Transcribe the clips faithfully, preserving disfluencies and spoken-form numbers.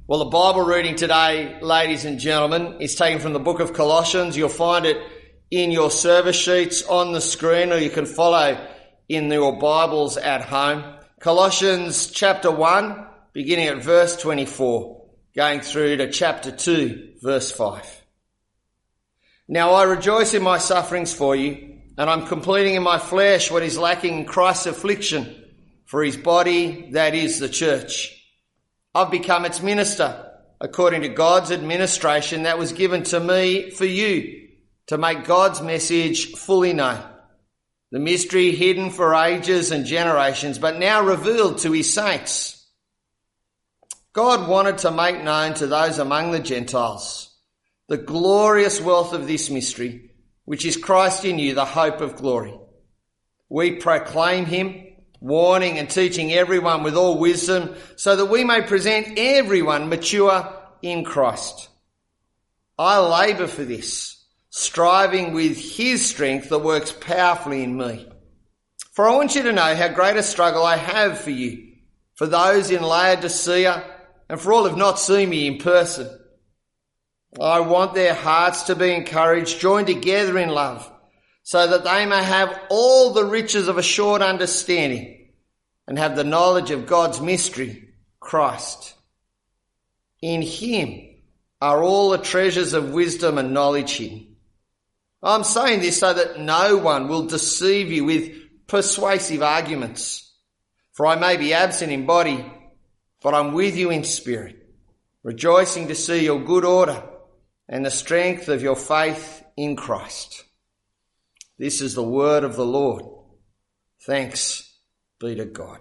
Well, the Bible reading today, ladies and gentlemen, is taken from the book of Colossians. You'll find it in your service sheets on the screen, or you can follow in your Bibles at home. Colossians chapter one, beginning at verse twenty-four, going through to chapter two, verse five. Now I rejoice in my sufferings for you, and I'm completing in my flesh what is lacking in Christ's affliction for his body, that is the church. I've become its minister, according to God's administration that was given to me for you, to make God's message fully known. The mystery hidden for ages and generations, but now revealed to his saints. God wanted to make known to those among the Gentiles the glorious wealth of this mystery, which is Christ in you, the hope of glory. We proclaim him, warning and teaching everyone with all wisdom, so that we may present everyone mature in Christ. I labour for this, striving with his strength that works powerfully in me. For I want you to know how great a struggle I have for you, for those in Laodicea, and for all who have not seen me in person. I want their hearts to be encouraged, joined together in love, so that they may have all the riches of a short understanding and have the knowledge of God's mystery, Christ. In him are all the treasures of wisdom and knowledge hidden. I'm saying this so that no one will deceive you with persuasive arguments. For I may be absent in body, but I'm with you in spirit, rejoicing to see your good order and the strength of your faith in Christ. This is the word of the Lord. Thanks be to God.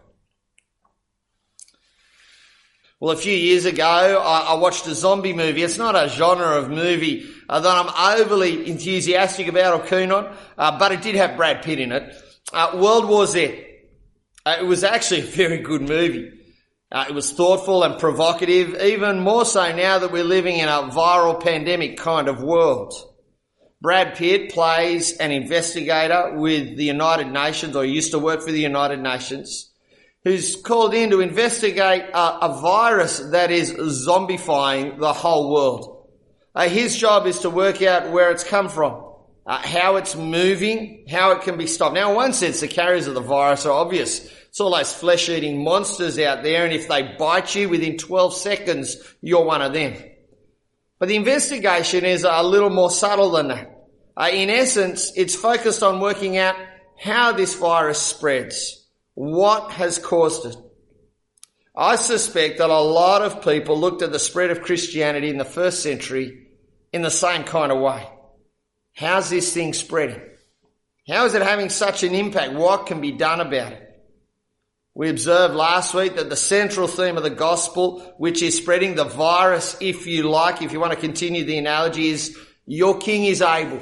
Well, a few years ago, I, I watched a zombie movie. It's not a genre of movie uh, that I'm overly enthusiastic about or keen on, uh, but it did have Brad Pitt in it. Uh, World War Z. Uh, it was actually a very good movie. Uh, it was thoughtful and provocative, even more so now that we're living in a viral pandemic kind of world. Brad Pitt plays an investigator with the United Nations, or used to work for the United Nations, who's called in to investigate a, a virus that is zombifying the whole world. Uh, his job is to work out where it's come from, uh, how it's moving, how it can be stopped. Now, in one sense, the carriers of the virus are obvious. It's all those flesh-eating monsters out there, and if they bite you within twelve seconds, you're one of them. But the investigation is a little more subtle than that. Uh, in essence, it's focused on working out how this virus spreads, what has caused it. I suspect that a lot of people looked at the spread of Christianity in the first century in the same kind of way. How's this thing spreading? How is it having such an impact? What can be done about it? We observed last week that the central theme of the gospel, which is spreading the virus, if you like, if you want to continue the analogy, is your king is able.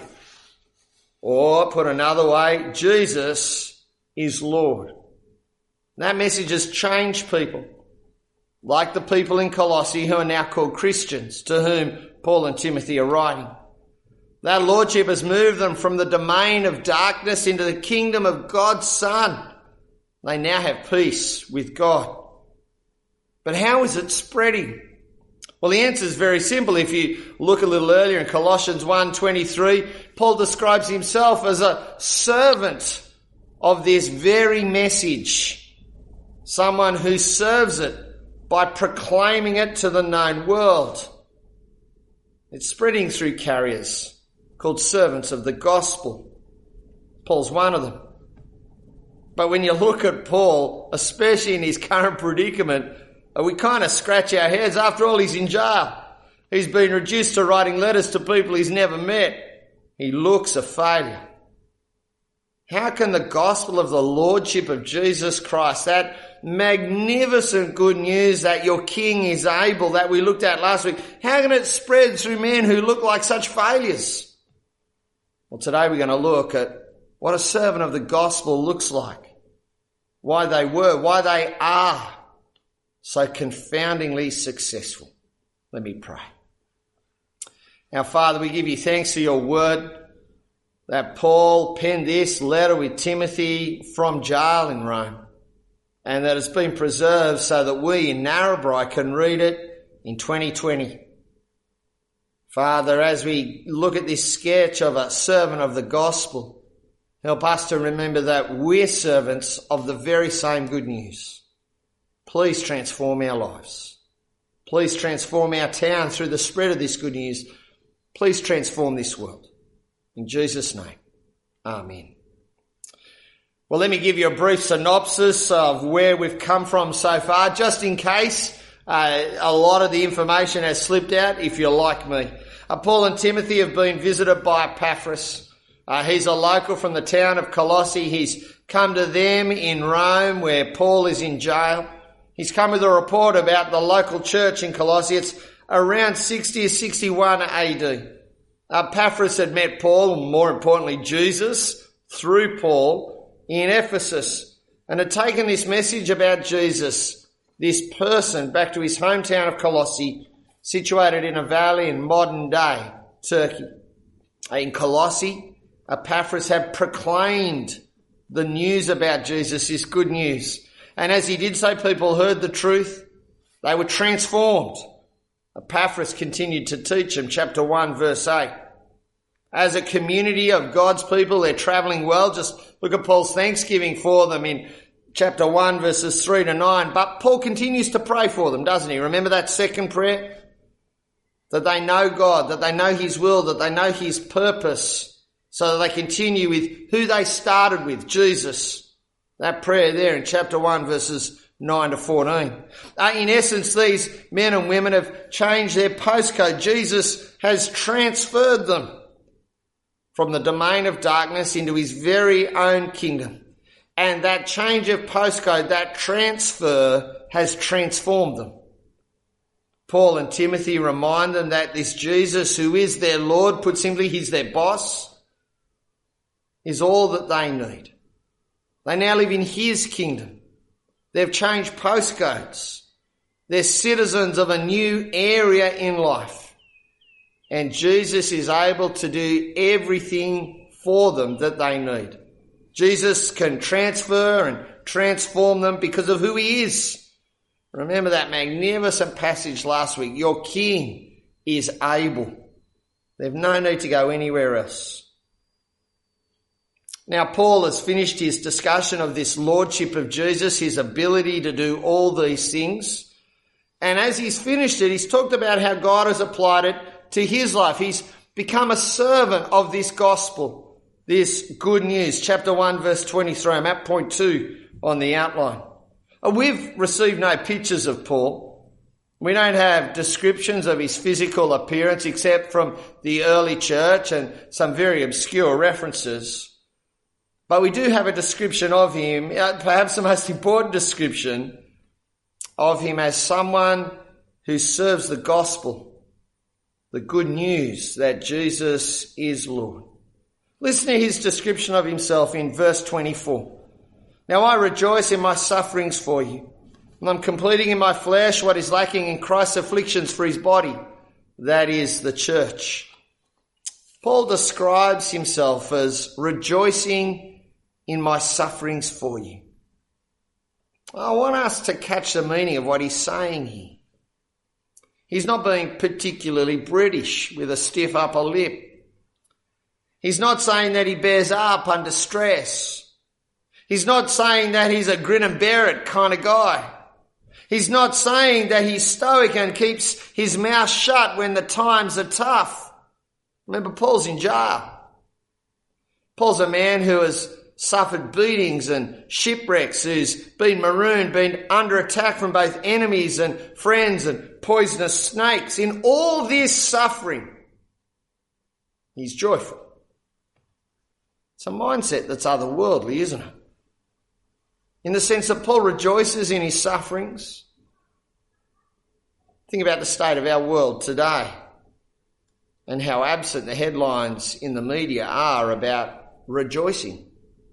Or, put another way, Jesus is Lord. That message has changed people, like the people in Colossae who are now called Christians, to whom Paul and Timothy are writing. That lordship has moved them from the domain of darkness into the kingdom of God's Son. They now have peace with God. But how is it spreading? Well, the answer is very simple. If you look a little earlier in Colossians one twenty-three, Paul describes himself as a servant of this very message, someone who serves it by proclaiming it to the known world. It's spreading through carriers called servants of the gospel. Paul's one of them. But when you look at Paul, especially in his current predicament, we kind of scratch our heads. After all, he's in jail. He's been reduced to writing letters to people he's never met. He looks a failure. How can the gospel of the lordship of Jesus Christ, that magnificent good news that your king is able, that we looked at last week, how can it spread through men who look like such failures? Well, today we're going to look at what a servant of the gospel looks like, why they were, why they are so confoundingly successful. Let me pray. Our Father, we give you thanks for your word, that Paul penned this letter with Timothy from jail in Rome, and that it's been preserved so that we in Narrabri can read it in twenty twenty. Father, as we look at this sketch of a servant of the gospel, help us to remember that we're servants of the very same good news. Please transform our lives. Please transform our town through the spread of this good news. Please transform this world. In Jesus' name, amen. Well, let me give you a brief synopsis of where we've come from so far, just in case uh, a lot of the information has slipped out, if you're like me. Uh, Paul and Timothy have been visited by Epaphras. Uh, he's a local from the town of Colossae. He's come to them in Rome, where Paul is in jail. He's come with a report about the local church in Colossae. It's around sixty or sixty-one A D. Epaphras had met Paul, and more importantly Jesus, through Paul in Ephesus, and had taken this message about Jesus, this person, back to his hometown of Colossae, situated in a valley in modern-day Turkey. In Colossae, Epaphras had proclaimed the news about Jesus, this good news. And as he did so, people heard the truth. They were transformed. Epaphras continued to teach them, chapter one, verse eight. As a community of God's people, they're travelling well. Just look at Paul's thanksgiving for them in chapter one, verses three to nine. But Paul continues to pray for them, doesn't he? Remember that second prayer? That they know God, that they know his will, that they know his purpose, so that they continue with who they started with, Jesus. That prayer there in chapter one, verses nine to fourteen. Uh, in essence, these men and women have changed their postcode. Jesus has transferred them from the domain of darkness into his very own kingdom. And that change of postcode, that transfer, has transformed them. Paul and Timothy remind them that this Jesus, who is their Lord, put simply, he's their boss, is all that they need. They now live in his kingdom. They've changed postcodes. They're citizens of a new area in life. And Jesus is able to do everything for them that they need. Jesus can transfer and transform them because of who he is. Remember that magnificent passage last week. Your King is able. They've no need to go anywhere else. Now, Paul has finished his discussion of this lordship of Jesus, his ability to do all these things. And as he's finished it, he's talked about how God has applied it to his life. He's become a servant of this gospel, this good news. Chapter one, verse twenty-three. I'm at point two on the outline. We've received no pictures of Paul. We don't have descriptions of his physical appearance except from the early church and some very obscure references. But we do have a description of him, perhaps the most important description of him, as someone who serves the gospel, the good news that Jesus is Lord. Listen to his description of himself in verse twenty-four. Now I rejoice in my sufferings for you, and I'm completing in my flesh what is lacking in Christ's afflictions for his body, that is the church. Paul describes himself as rejoicing in my sufferings for you. I want us to catch the meaning of what he's saying here. He's not being particularly British with a stiff upper lip. He's not saying that he bears up under stress. He's not saying that he's a grin and bear it kind of guy. He's not saying that he's stoic and keeps his mouth shut when the times are tough. Remember, Paul's in jail. Paul's a man who has suffered beatings and shipwrecks, who's been marooned, been under attack from both enemies and friends and poisonous snakes. In all this suffering, he's joyful. It's a mindset that's otherworldly, isn't it? In the sense that Paul rejoices in his sufferings. Think about the state of our world today and how absent the headlines in the media are about rejoicing.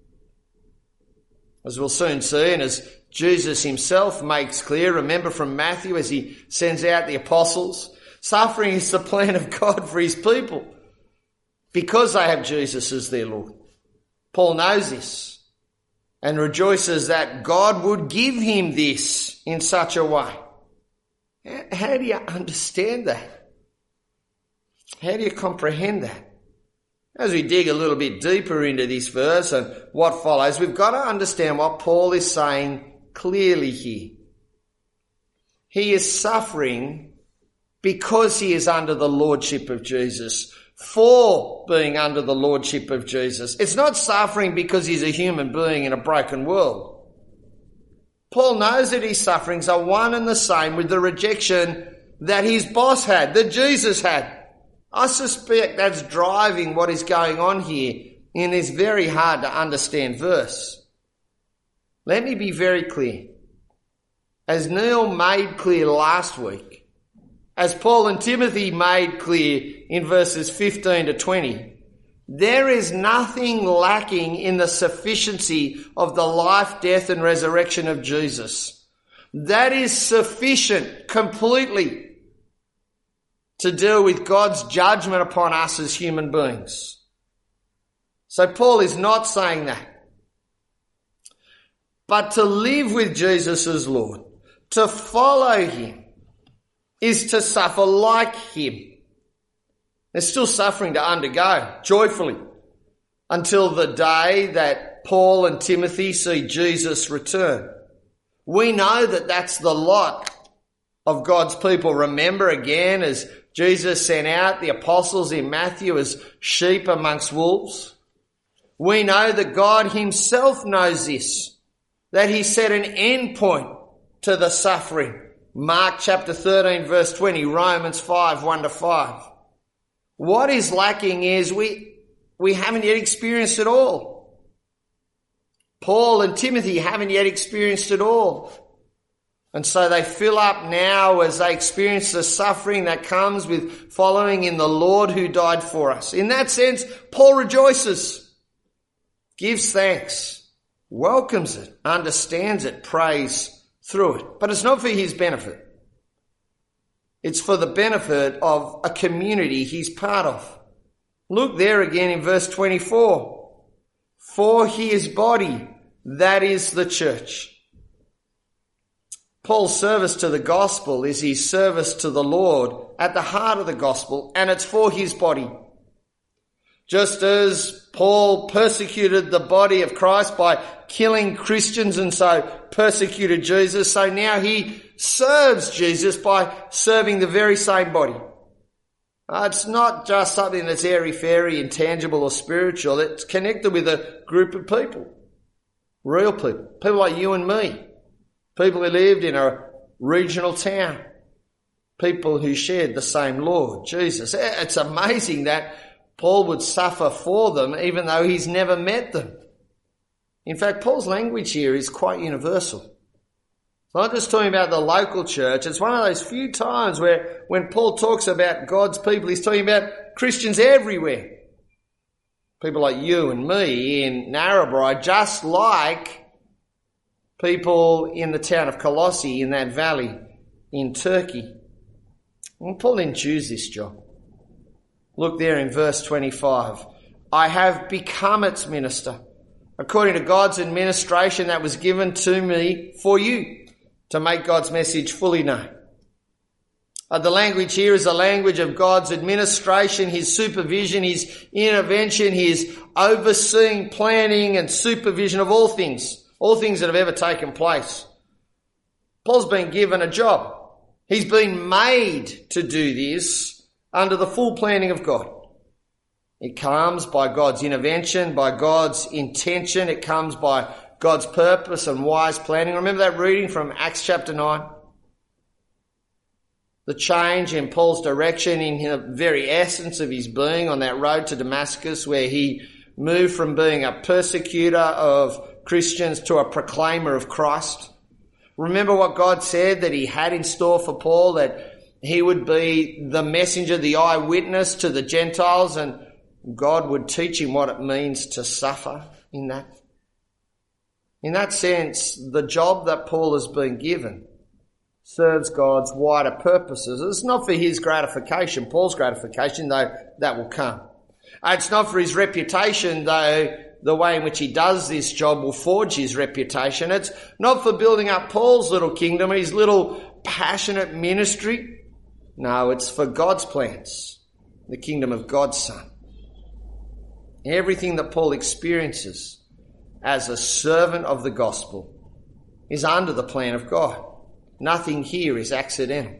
As we'll soon see, and as Jesus himself makes clear, remember from Matthew as he sends out the apostles, suffering is the plan of God for his people because they have Jesus as their Lord. Paul knows this and rejoices that God would give him this in such a way. How do you understand that? How do you comprehend that? As we dig a little bit deeper into this verse and what follows, we've got to understand what Paul is saying clearly here. He is suffering because he is under the lordship of Jesus, for being under the lordship of Jesus. It's not suffering because he's a human being in a broken world. Paul knows that his sufferings are one and the same with the rejection that his boss had, that Jesus had. I suspect that's driving what is going on here in this very hard to understand verse. Let me be very clear. As Neil made clear last week, as Paul and Timothy made clear in verses fifteen to twenty, there is nothing lacking in the sufficiency of the life, death and resurrection of Jesus. That is sufficient completely to deal with God's judgment upon us as human beings. So Paul is not saying that. But to live with Jesus as Lord, to follow him, is to suffer like him. There's still suffering to undergo joyfully until the day that Paul and Timothy see Jesus return. We know that that's the lot of God's people. Remember again, as Jesus sent out the apostles in Matthew as sheep amongst wolves. We know that God himself knows this, that he set an end point to the suffering. Mark chapter thirteen verse twenty, Romans five, one to five. What is lacking is we, we haven't yet experienced it all. Paul and Timothy haven't yet experienced it all. And so they fill up now as they experience the suffering that comes with following in the Lord who died for us. In that sense, Paul rejoices, gives thanks, welcomes it, understands it, prays through it. But it's not for his benefit. It's for the benefit of a community he's part of. Look there again in verse twenty-four. For his body, that is the church. Paul's service to the gospel is his service to the Lord at the heart of the gospel, and it's for his body. Just as Paul persecuted the body of Christ by killing Christians and so persecuted Jesus, so now he serves Jesus by serving the very same body. Uh, it's not just something that's airy-fairy, intangible or spiritual. It's connected with a group of people, real people, people like you and me, people who lived in a regional town, people who shared the same Lord, Jesus. It's amazing that Paul would suffer for them even though he's never met them. In fact, Paul's language here is quite universal. It's not just talking about the local church. It's one of those few times where when Paul talks about God's people, he's talking about Christians everywhere. People like you and me in Narrabri, just like people in the town of Colossae in that valley in Turkey. And Paul didn't choose this job. Look there in verse twenty-five. I have become its minister, according to God's administration that was given to me for you, to make God's message fully known. Uh, the language here is the language of God's administration, his supervision, his intervention, his overseeing, planning and supervision of all things, all things that have ever taken place. Paul's been given a job. He's been made to do this under the full planning of God. It comes by God's intervention, by God's intention. It comes by God's purpose and wise planning. Remember that reading from Acts chapter nine? The change in Paul's direction in the very essence of his being on that road to Damascus, where he moved from being a persecutor of Christians to a proclaimer of Christ. Remember what God said that he had in store for Paul, that he would be the messenger, the eyewitness to the Gentiles, and God would teach him what it means to suffer in that. In that sense, the job that Paul has been given serves God's wider purposes. It's not for his gratification, Paul's gratification, though that will come. It's not for his reputation, though the way in which he does this job will forge his reputation. It's not for building up Paul's little kingdom, his little passionate ministry? No, it's for God's plans, the kingdom of God's Son. Everything that Paul experiences as a servant of the gospel is under the plan of God. Nothing here is accidental.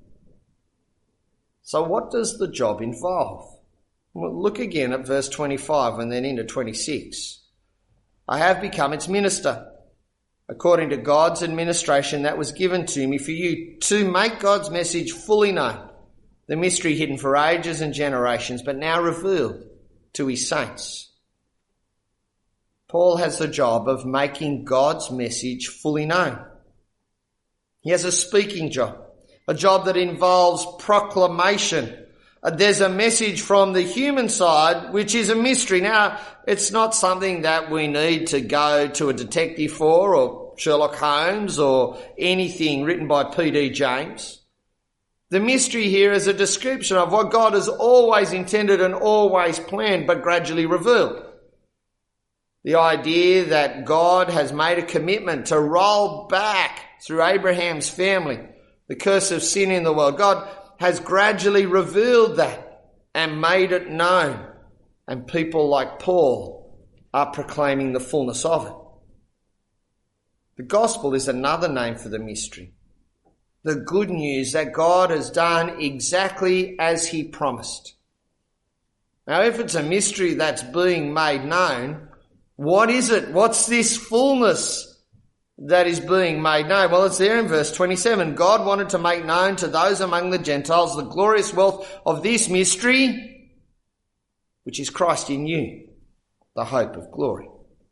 So what does the job involve? Well, look again at verse twenty-five and then into twenty-six. I have become its minister, according to God's administration that was given to me for you, to make God's message fully known, the mystery hidden for ages and generations, but now revealed to his saints. Paul has the job of making God's message fully known. He has a speaking job, a job that involves proclamation. There's a message from the human side, which is a mystery. Now, it's not something that we need to go to a detective for, or Sherlock Holmes, or anything written by P D James. The mystery here is a description of what God has always intended and always planned, but gradually revealed. The idea that God has made a commitment to roll back through Abraham's family the curse of sin in the world. God has gradually revealed that and made it known. And people like Paul are proclaiming the fullness of it. The gospel is another name for the mystery. The good news that God has done exactly as he promised. Now, if it's a mystery that's being made known, what is it? What's this fullness that is being made known? Well, it's there in verse twenty-seven. God wanted to make known to those among the Gentiles the glorious wealth of this mystery, which is Christ in you, the hope of glory.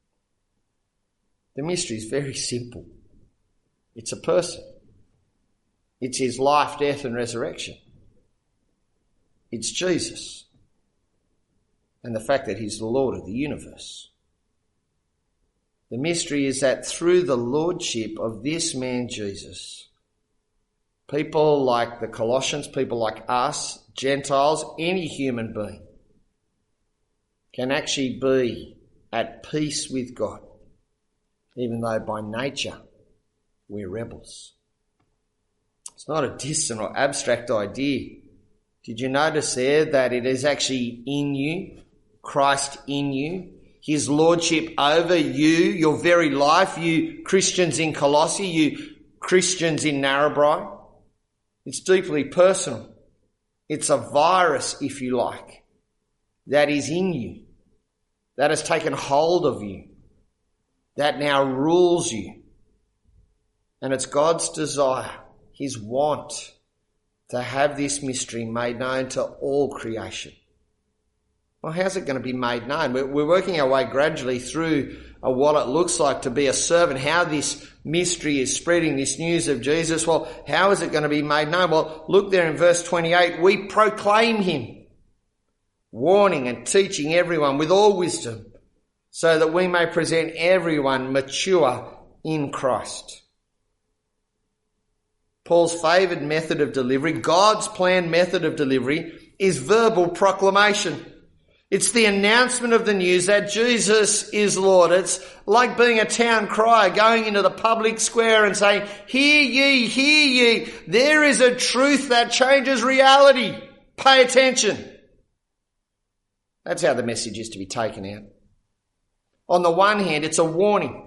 The mystery is very simple. It's a person. It's his life, death and resurrection. It's Jesus. And the fact that he's the Lord of the universe. The mystery is that through the lordship of this man Jesus, people like the Colossians, people like us, Gentiles, any human being, can actually be at peace with God, even though by nature we're rebels. It's not a distant or abstract idea. Did you notice there that it is actually in you, Christ in you, his lordship over you, your very life, you Christians in Colossae, you Christians in Narrabri? It's deeply personal. It's a virus, if you like, that is in you, that has taken hold of you, that now rules you. And it's God's desire, his want, to have this mystery made known to all creation. Well, how's it going to be made known? We're working our way gradually through what it looks like to be a servant, how this mystery is spreading, this news of Jesus. Well, how is it going to be made known? Well, look there in verse twenty-eight. We proclaim him, warning and teaching everyone with all wisdom, so that we may present everyone mature in Christ. Paul's favoured method of delivery, God's planned method of delivery, is verbal proclamation. It's the announcement of the news that Jesus is Lord. It's like being a town crier going into the public square and saying, hear ye, hear ye, there is a truth that changes reality. Pay attention. That's how the message is to be taken out. On the one hand, it's a warning.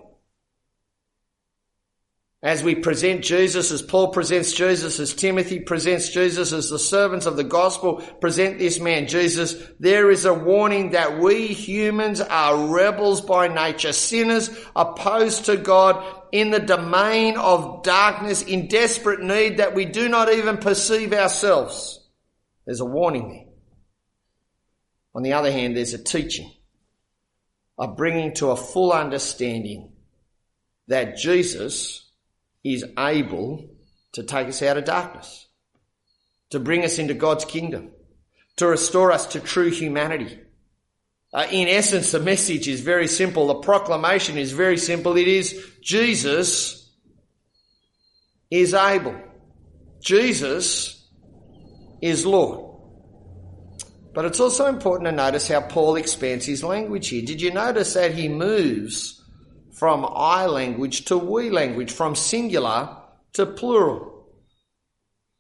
As we present Jesus, as Paul presents Jesus, as Timothy presents Jesus, as the servants of the gospel present this man Jesus, there is a warning that we humans are rebels by nature, sinners opposed to God, in the domain of darkness, in desperate need that we do not even perceive ourselves. There's a warning there. On the other hand, there's a teaching, a bringing to a full understanding that Jesus is able to take us out of darkness, to bring us into God's kingdom, to restore us to true humanity. Uh, in essence, the message is very simple. The proclamation is very simple. It is Jesus is able. Jesus is Lord. But it's also important to notice how Paul expands his language here. Did you notice that he moves from I language to we language, from singular to plural?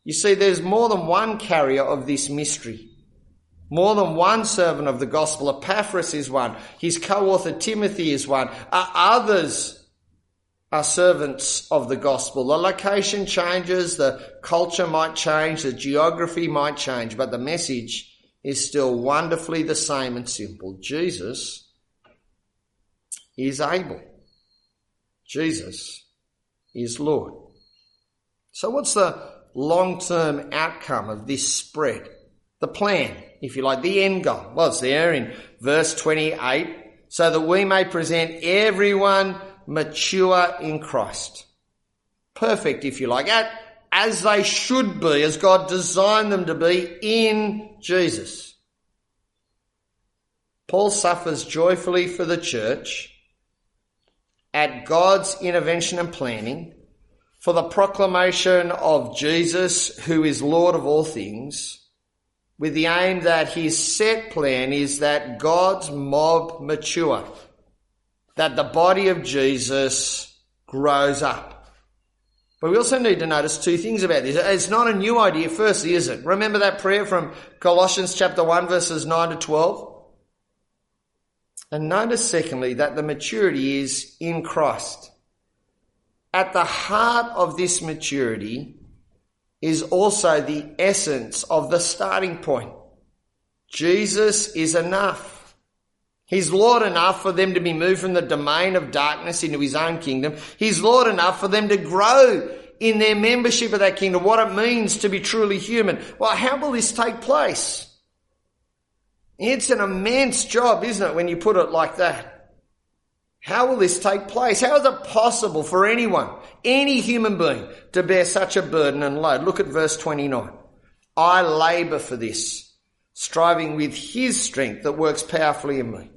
You see, there's more than one carrier of this mystery. More than one servant of the gospel. Epaphras is one. His co-author Timothy is one. Uh, others are servants of the gospel. The location changes, the culture might change, the geography might change, but the message is still wonderfully the same and simple. Jesus is able. Jesus is Lord. So what's the long-term outcome of this spread? The plan, if you like, the end goal. Well, it's there in verse twenty-eight, so that we may present everyone mature in Christ. Perfect, if you like, at, as they should be, as God designed them to be in Jesus. Paul suffers joyfully for the church at God's intervention and planning for the proclamation of Jesus, who is Lord of all things, with the aim that his set plan is that God's mob mature, that the body of Jesus grows up. But we also need to notice two things about this. It's not a new idea, firstly, is it? Remember that prayer from Colossians chapter one, verses nine to twelve? And notice, secondly, that the maturity is in Christ. At the heart of this maturity is also the essence of the starting point. Jesus is enough. He's Lord enough for them to be moved from the domain of darkness into his own kingdom. He's Lord enough for them to grow in their membership of that kingdom, what it means to be truly human. Well, how will this take place? It's an immense job, isn't it, when you put it like that? How will this take place? How is it possible for anyone, any human being, to bear such a burden and load? Look at verse twenty-nine. I labour for this, striving with his strength that works powerfully in me.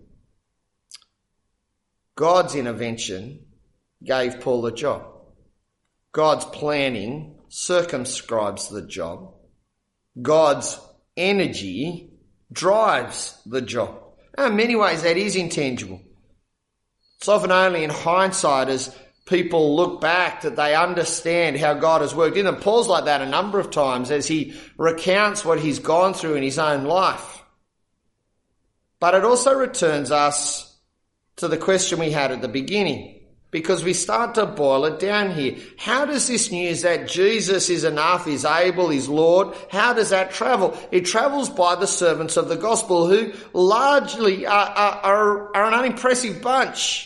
God's intervention gave Paul the job. God's planning circumscribes the job. God's energy drives the job. Now, in many ways, that is intangible. It's often only in hindsight, as people look back, that they understand how God has worked in them. Paul's like that a number of times as he recounts what he's gone through in his own life. But it also returns us to the question we had at the beginning, because we start to boil it down here. How does this news that Jesus is enough, is able, is Lord, how does that travel? It travels by the servants of the gospel, who largely are, are, are an unimpressive bunch.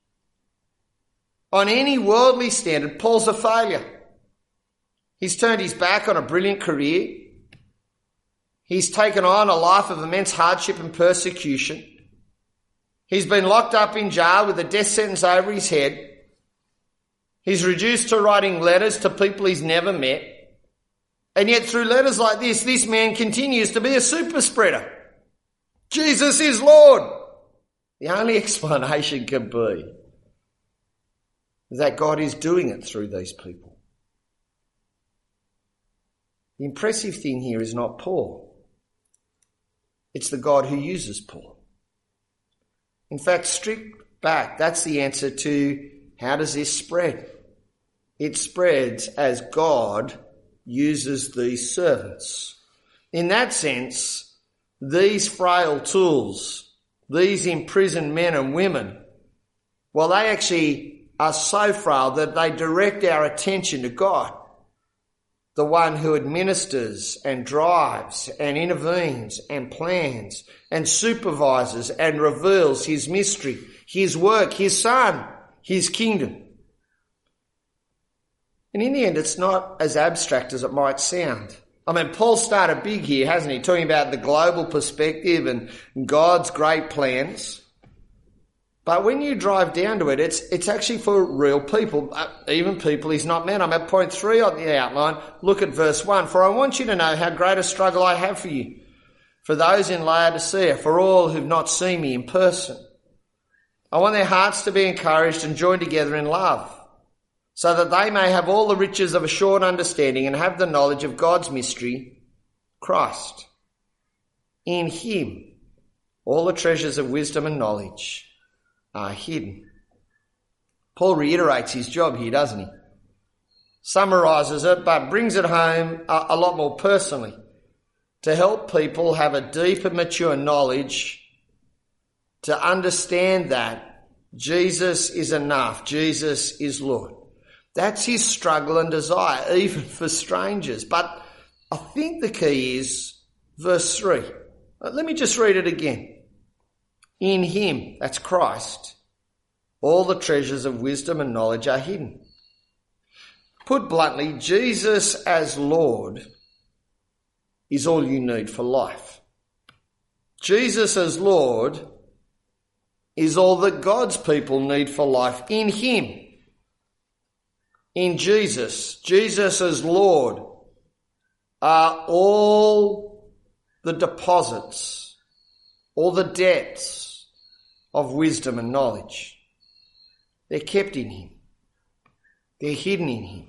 On any worldly standard, Paul's a failure. He's turned his back on a brilliant career. He's taken on a life of immense hardship and persecution. He's been locked up in jail with a death sentence over his head. He's reduced to writing letters to people he's never met. And yet through letters like this, this man continues to be a super spreader. Jesus is Lord. The only explanation can be that God is doing it through these people. The impressive thing here is not Paul. It's the God who uses Paul. In fact, stripped back, that's the answer to how does this spread? It spreads as God uses these servants. In that sense, these frail tools, these imprisoned men and women, well, they actually are so frail that they direct our attention to God, the one who administers and drives and intervenes and plans and supervises and reveals his mystery, his work, his Son, his kingdom. And in the end, it's not as abstract as it might sound. I mean, Paul started big here, hasn't he? Talking about the global perspective and God's great plans. But when you drive down to it, it's it's actually for real people, uh, even people he's not met. I'm at point three on the outline. Look at verse one. For I want you to know how great a struggle I have for you, for those in Laodicea, for all who've not seen me in person. I want their hearts to be encouraged and joined together in love, so that they may have all the riches of a short understanding and have the knowledge of God's mystery, Christ. In him, all the treasures of wisdom and knowledge are hidden. Paul reiterates his job here, doesn't he? summarises it, but brings it home a, a lot more personally to help people have a deep and mature knowledge to understand that Jesus is enough. Jesus is Lord. That's his struggle and desire, even for strangers. But I think the key is verse three. Let me just read it again. In him, that's Christ, all the treasures of wisdom and knowledge are hidden. Put bluntly, Jesus as Lord is all you need for life. Jesus as Lord is all that God's people need for life. In him, in Jesus, Jesus as Lord, are all the deposits, all the depths of wisdom and knowledge. They're kept in him. They're hidden in him.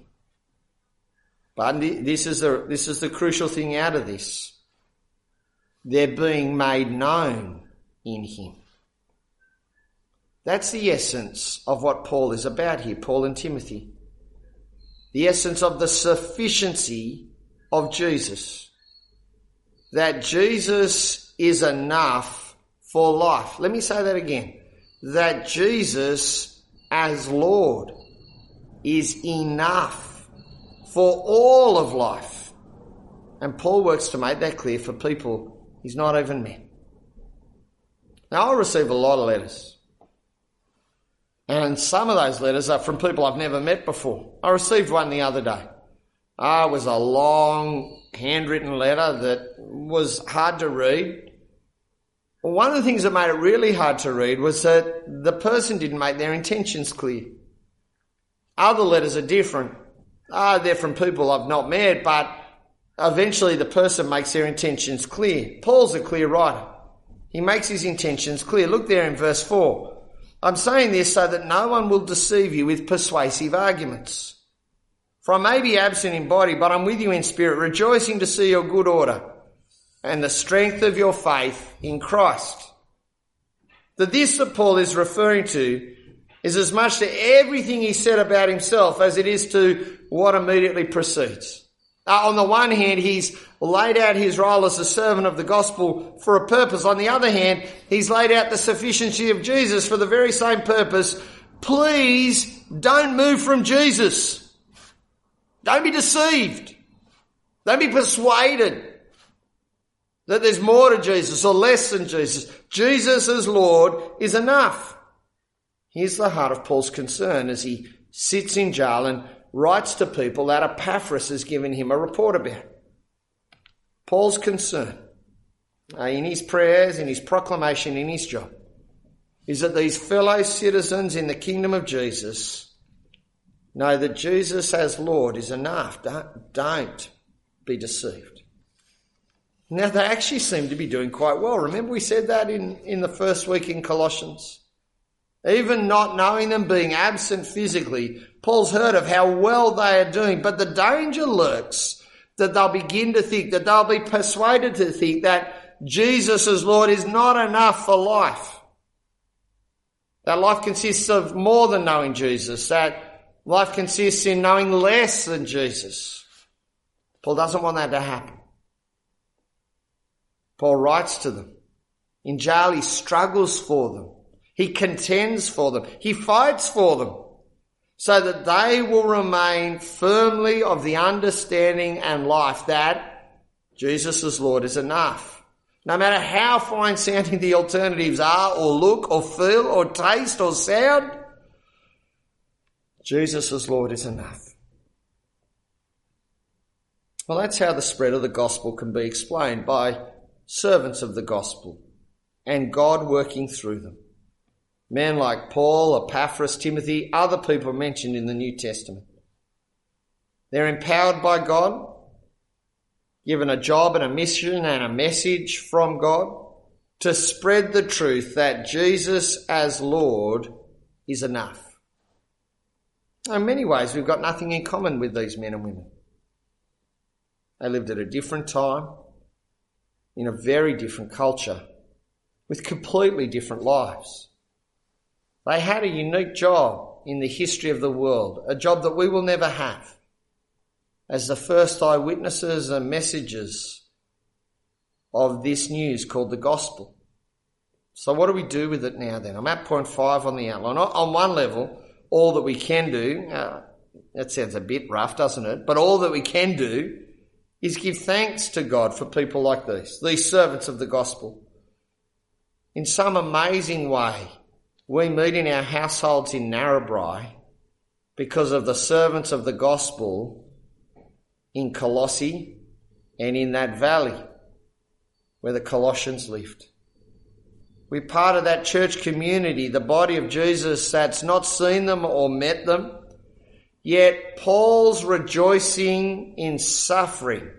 But this is the, this is the crucial thing out of this. They're being made known in him. That's the essence of what Paul is about here, Paul and Timothy. The essence of the sufficiency of Jesus. That Jesus is enough for life. Let me say that again. That Jesus as Lord is enough for all of life. And Paul works to make that clear for people he's not even met. Now, I receive a lot of letters. And some of those letters are from people I've never met before. I received one the other day. Ah, it was a long handwritten letter that was hard to read. Well, one of the things that made it really hard to read was that the person didn't make their intentions clear. Other letters are different. Ah, they're from people I've not met, but eventually the person makes their intentions clear. Paul's a clear writer. He makes his intentions clear. Look there in verse four. I'm saying this so that no one will deceive you with persuasive arguments. For I may be absent in body, but I'm with you in spirit, rejoicing to see your good order and the strength of your faith in Christ. That this that Paul is referring to is as much to everything he said about himself as it is to what immediately precedes. Uh, on the one hand, he's laid out his role as a servant of the gospel for a purpose. On the other hand, he's laid out the sufficiency of Jesus for the very same purpose. Please don't move from Jesus. Don't be deceived. Don't be persuaded that there's more to Jesus or less than Jesus. Jesus as Lord is enough. Here's the heart of Paul's concern as he sits in jail and writes to people that Epaphras has given him a report about. Paul's concern uh, in his prayers, in his proclamation, in his job, is that these fellow citizens in the kingdom of Jesus know that Jesus as Lord is enough. Don't, don't be deceived. Now, they actually seem to be doing quite well. Remember we said that in, in the first week in Colossians? Even not knowing them, being absent physically, Paul's heard of how well they are doing. But the danger lurks that they'll begin to think, that they'll be persuaded to think that Jesus as Lord is not enough for life. That life consists of more than knowing Jesus. That life consists in knowing less than Jesus. Paul doesn't want that to happen. Paul writes to them. In jail, he struggles for them. He contends for them. He fights for them so that they will remain firmly of the understanding and life that Jesus as Lord is enough. No matter how fine sounding the alternatives are or look or feel or taste or sound, Jesus as Lord is enough. Well, that's how the spread of the gospel can be explained, by servants of the gospel and God working through them. Men like Paul, Epaphras, Timothy, other people mentioned in the New Testament. They're empowered by God, given a job and a mission and a message from God to spread the truth that Jesus as Lord is enough. In many ways, we've got nothing in common with these men and women. They lived at a different time, in a very different culture, with completely different lives. They had a unique job in the history of the world, a job that we will never have. as the first eyewitnesses and messengers of this news called the gospel. So what do we do with it now then? I'm at point five on the outline. On one level, all that we can do, uh, that sounds a bit rough, doesn't it? But all that we can do is give thanks to God for people like these, these servants of the gospel. In some amazing way, we meet in our households in Narrabri because of the servants of the gospel in Colossae and in that valley where the Colossians lived. We're part of that church community, the body of Jesus that's not seen them or met them, yet Paul's rejoicing in suffering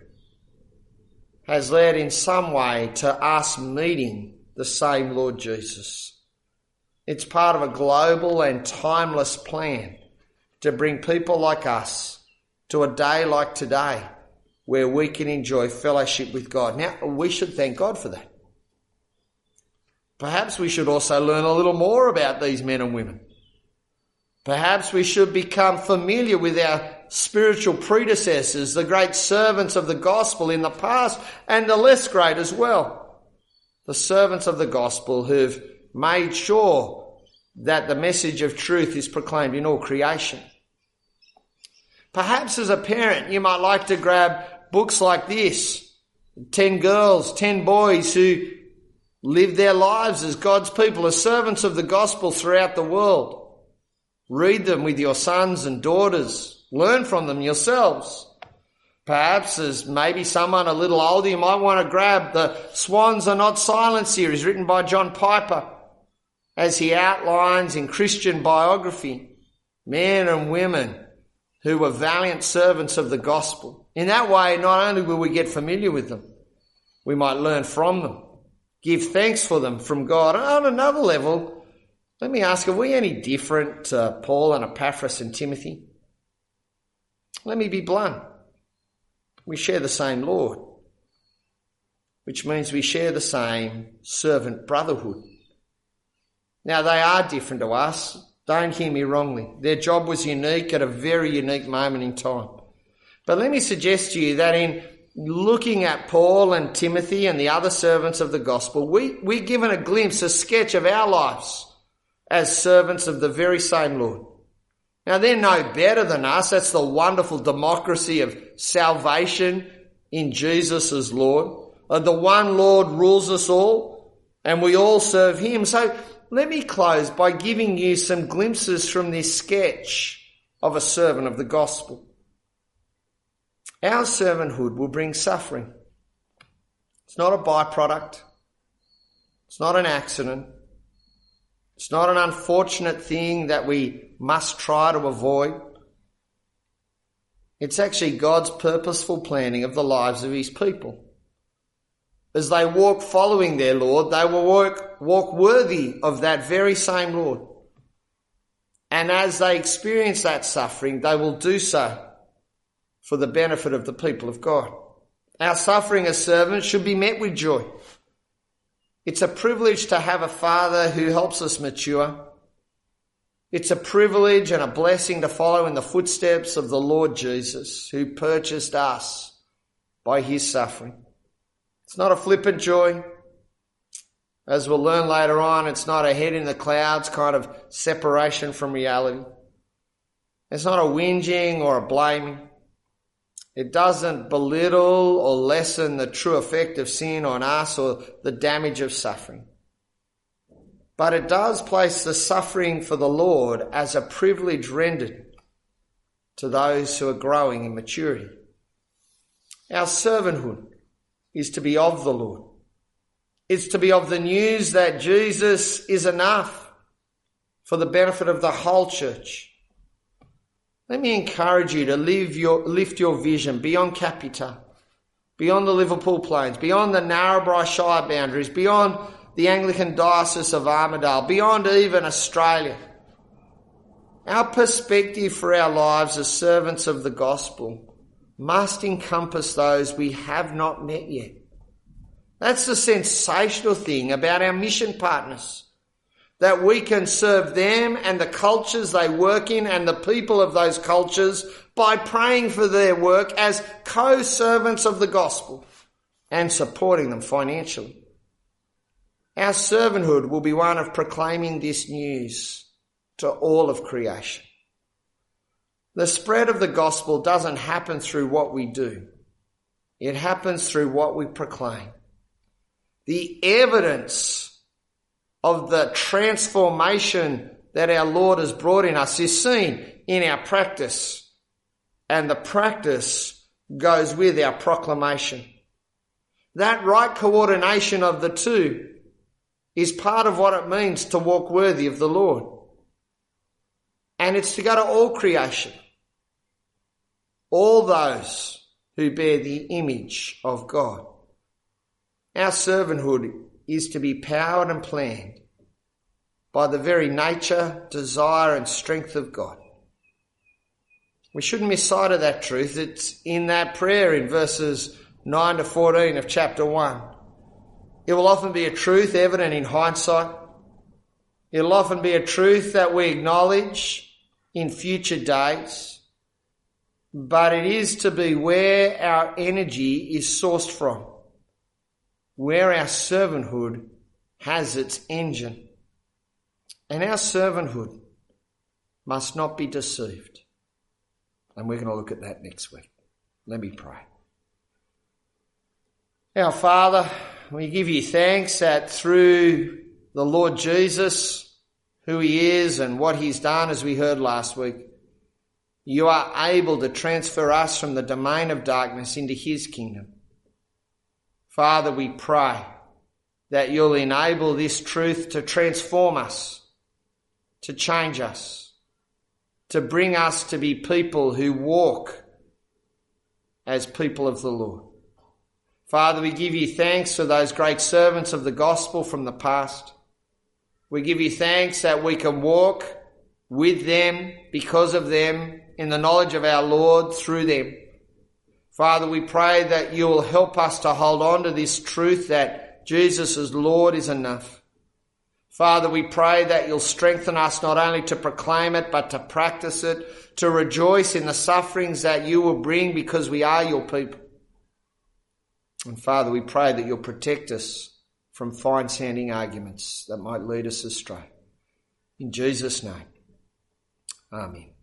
has led in some way to us meeting the same Lord Jesus. It's part of a global and timeless plan to bring people like us to a day like today where we can enjoy fellowship with God. Now, we should thank God for that. Perhaps we should also learn a little more about these men and women. Perhaps we should become familiar with our spiritual predecessors, the great servants of the gospel in the past and the less great as well. The servants of the gospel who've made sure that the message of truth is proclaimed in all creation. Perhaps as a parent, you might like to grab books like this, Ten Girls, Ten Boys Who Live Their Lives as God's People, as servants of the gospel throughout the world. Read them with your sons and daughters. Learn from them yourselves. Perhaps as maybe someone a little older, you might want to grab the Swans Are Not Silent series written by John Piper as he outlines in Christian biography men and women who were valiant servants of the gospel. In that way, not only will we get familiar with them, we might learn from them, give thanks for them from God. And on another level, let me ask, are we any different to Paul and Epaphras and Timothy? Let me be blunt. We share the same Lord, which means we share the same servant brotherhood. Now, they are different to us. Don't hear me wrongly. Their job was unique at a very unique moment in time. But let me suggest to you that in looking at Paul and Timothy and the other servants of the gospel, we, we're given a glimpse, a sketch of our lives as servants of the very same Lord. Now, they're no better than us. That's the wonderful democracy of salvation in Jesus as Lord. Uh, the one Lord rules us all, and we all serve him. So let me close by giving you some glimpses from this sketch of a servant of the gospel. Our servanthood will bring suffering. It's not a byproduct. It's not an accident. It's not an unfortunate thing that we must try to avoid. It's actually God's purposeful planning of the lives of his people. As they walk following their Lord, they will walk, walk worthy of that very same Lord. And as they experience that suffering, they will do so for the benefit of the people of God. Our suffering as servants should be met with joy. It's a privilege to have a Father who helps us mature. It's a privilege and a blessing to follow in the footsteps of the Lord Jesus, who purchased us by his suffering. It's not a flippant joy. As we'll learn later on, it's not a head in the clouds kind of separation from reality. It's not a whinging or a blaming. It doesn't belittle or lessen the true effect of sin on us or the damage of suffering. But it does place the suffering for the Lord as a privilege rendered to those who are growing in maturity. Our servanthood is to be of the Lord. It's to be of the news that Jesus is enough for the benefit of the whole church. Let me encourage you to live your, lift your vision beyond Capita, beyond the Liverpool Plains, beyond the Narrabri Shire boundaries, beyond the Anglican Diocese of Armidale, beyond even Australia. Our perspective for our lives as servants of the gospel must encompass those we have not met yet. That's the sensational thing about our mission partners. that we can serve them and the cultures they work in and the people of those cultures by praying for their work as co-servants of the gospel and supporting them financially. Our servanthood will be one of proclaiming this news to all of creation. The spread of the gospel doesn't happen through what we do. It happens through what we proclaim. The evidence of the transformation that our Lord has brought in us is seen in our practice, and the practice goes with our proclamation. That right coordination of the two is part of what it means to walk worthy of the Lord. And it's to go to all creation, all those who bear the image of God. Our servanthood is to be powered and planned by the very nature, desire and strength of God. We shouldn't miss sight of that truth. It's in that prayer in verses nine to fourteen of chapter one. It will often be a truth evident in hindsight. It'll often be a truth that we acknowledge in future days. But it is to be where our energy is sourced from, where our servanthood has its engine. And our servanthood must not be deceived. And we're going to look at that next week. Let me pray. Our Father, we give you thanks that through the Lord Jesus, who he is and what he's done, as we heard last week, you are able to transfer us from the domain of darkness into his kingdom. Father, we pray that you'll enable this truth to transform us, to change us, to bring us to be people who walk as people of the Lord. Father, we give you thanks for those great servants of the gospel from the past. We give you thanks that we can walk with them, because of them, in the knowledge of our Lord through them. Father, we pray that you will help us to hold on to this truth that Jesus as Lord is enough. Father, we pray that you'll strengthen us not only to proclaim it, but to practice it, to rejoice in the sufferings that you will bring because we are your people. And Father, we pray that you'll protect us from fine-sounding arguments that might lead us astray. In Jesus' name, amen.